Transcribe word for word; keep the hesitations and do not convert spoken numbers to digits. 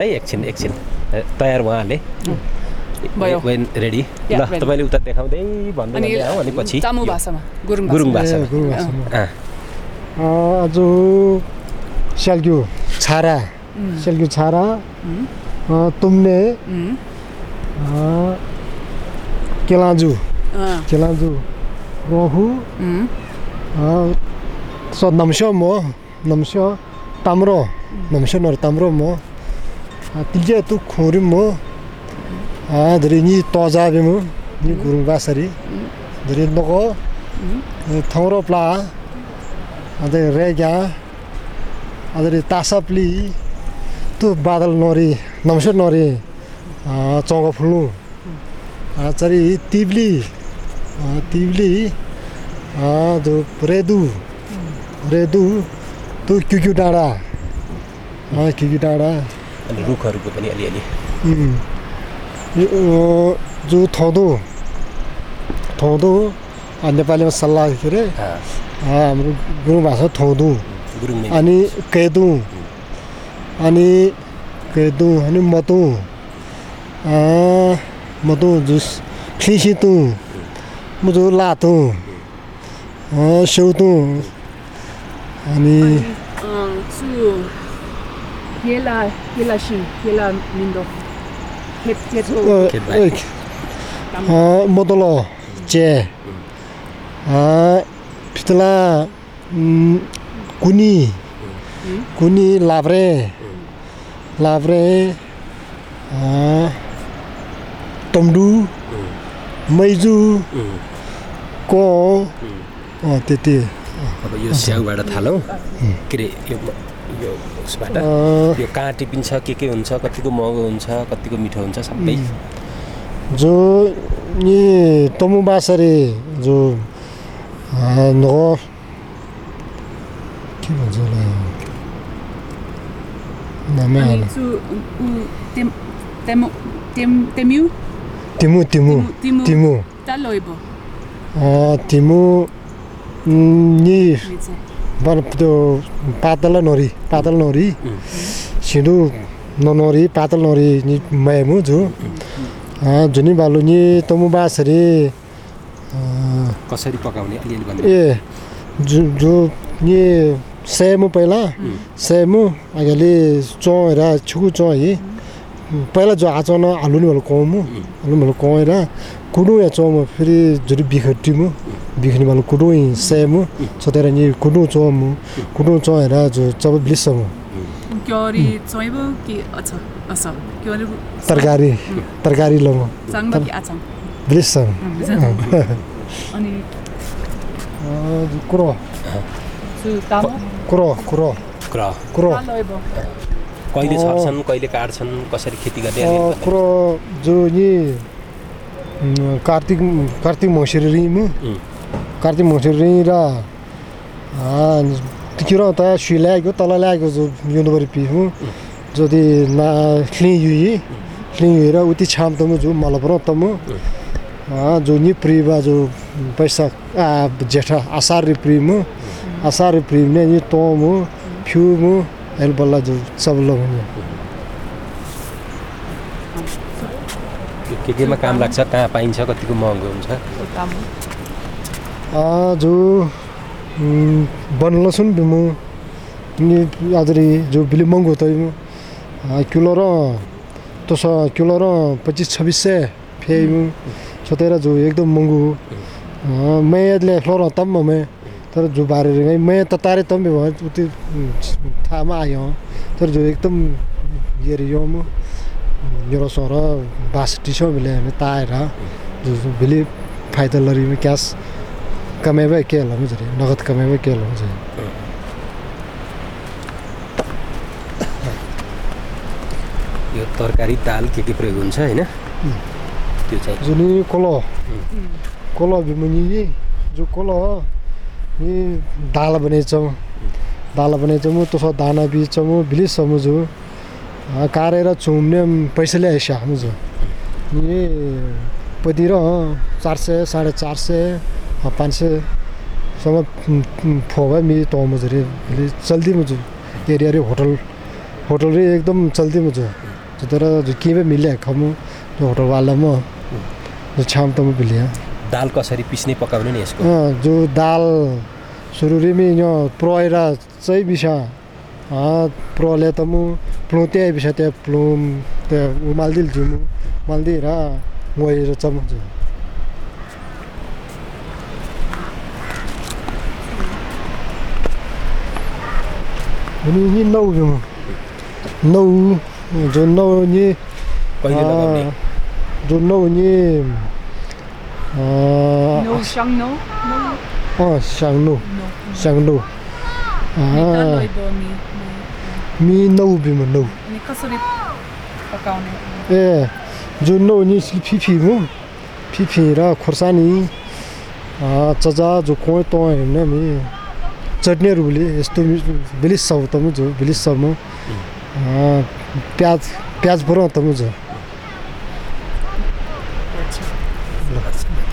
है एकछिन एकछिन तयार उहाँले भयो वेन रेडी ल तपाईले उता देखाउँदै भन्दै भन्दै आऊ अनि पछि तामु भाषामा गुरुङ गुरुङ भाषामा गुरुङ भाषामा आज सेल्ग्यु छारा सेल्ग्यु छारा तुम्ने केलाजु केलाजु रोहु 서 남셔 뭐 남셔 담으로 남셔 너 담으로 뭐 이제 또 고리 뭐아 들이니 또자비 뭐니 구르바사리 들이 너고 통으로 플라 아들 레가 아들이 따사플리 또 바들 노리 남셔 노리 아 정거 풀루 아 저리 띠블리 아 띠블리 아도 브레두 रेदु तो क्युक्यु डाँडा क्युक्यु डाँडा अनि रुखहरूको पनि अलिअलि जो थौदो थौदो नेपालीमा सल्लाह के अरे हाम्रो गुरुङ भाषा थौदो अनि केदु अनि केदु अनि मतु मतु जुस खिसितु मुजु लातु सेउतु अनि सु येला येलाशी येला मिन्दो खेत खेत अ मोदलो चे अ पितला कुनी कुनी लाब्रे लाब्रे अ तमडु मैजु को अ त्यति अब यो स्याउबाट थालौँ के अरे यो यो उसबाट यो कहाँ टिपिन्छ के के हुन्छ कतिको महँगो हुन्छ कतिको मिठो हुन्छ सबै जो नि तमुबासरी जो न के भन्छ होला नामै सु तेम तेम तेम तेम्यु तिमु तिमु तिमु तालोइबो अ तिमु नि बर त्यो पातल नोरी पातल नोरी सिधु ननोरी पातल नोरी नि मेमु जो जुनी बालु नि तमु बासरी कसरी पकाउने अलिअलि भन्नु ए जो जो नि सेमु पहिला सेमु अगाले चोरा छु चो है पहिला जो आचन आलु नि भल कोमु आलु भल कोएरा कुडु या चोम फेरि जुरी बिखटिमु बिखनि बालु कुडु सेमु सोतेर नि कुडु चोम कुडु चोएरा जो चब ब्लिसमु क्योरी चोइबो कि अच्छा अस क्योरी तरकारी तरकारी लमु सांगबा कि आछम ब्लिसम अनि अ कुरो सु तामो कुरो कुरो क्र कुरो तालोइबो कहिले छर्छन् कहिले काट्छन् कसरी खेती गर्ने अ कुरो जो नि कार्तिक कार्तिक मसिरी मु कार्तिक मसिरी र तिकिरो त सुइलाएको तल ल्याएको जो युनबरी पिमु जदि ना क्लिन युई क्लिन युई र उति छाम तमु जो मलपर तमु जो नि प्रिबा जो पैसा आ जेठा आसार प्रिमु आसार प्रिम ने नि तमु फ्युमु एल बल्ला जो सबलो हुने के केमा काम लाग्छ कहाँ पाइन्छ कतिको महँगो हुन्छ अ जो बनलसुन बिमु नि आजरी जो बिले महँगो त किलो र तस किलो र पच्चीस छब्बीस सय फेमु सोतेर जो एकदम महँगो मैं ले फ्लोर तम में तर जो बारे गई मैं ततारे तम भी बहुत उति थामा आयो तर जो एकदम ये रियो मु मेरो सर बास टिसो मिले में ताएर जो बिली फाइदा लरी में क्यास कमेबे के ल मुझे नगद कमेबे के ल मुझे यो तरकारी दाल के के प्रयोग हुन्छ हैन त्यो चाहिँ जुनी कोलो कोलो बिमुनी जो कोलो नि दाल बनेछौँ दाल बनेछौँ तस दाना बिचौँ बिली समुझो कारेर चुम्ने पैसा ल्याएछ मुझो नि पतिर चार सय साढे चार सय पाँच सय सम्म फोबा मि तो मुझे चल्दी मुझे एरिया रे होटल होटल रे एकदम चल्दी मुझे जो तेरा जो के पे मिले खामु जो होटल वाला म जो छाम त म बिलिया दाल कसरी पिस्ने पकाउने नि यसको जो दाल सुरुरी में यो प्रोइरा चाहिँ बिसा प्रोले त म प्लुते बिसा ते प्लुम ते उमाल्दिल जुमु माल्दि र मोइ चमच नि नि नौ जुमु नौ जो नौ नि कहिले लगाउने जो नौ नि No siyang no? No. अ सांगनु No. सांगनु May daloy do mi. mi नौ बिम नौ Ni kasuri pakaउने. ए जो नौ नि फिफी मु फिफी र खोर्सानी चजा जो कोइ त हैन मी चटनी रुले यस्तो बिलिस सब त मु जो बिलिस सब मु प्याज प्याज पुरो त मु जो अच्छा.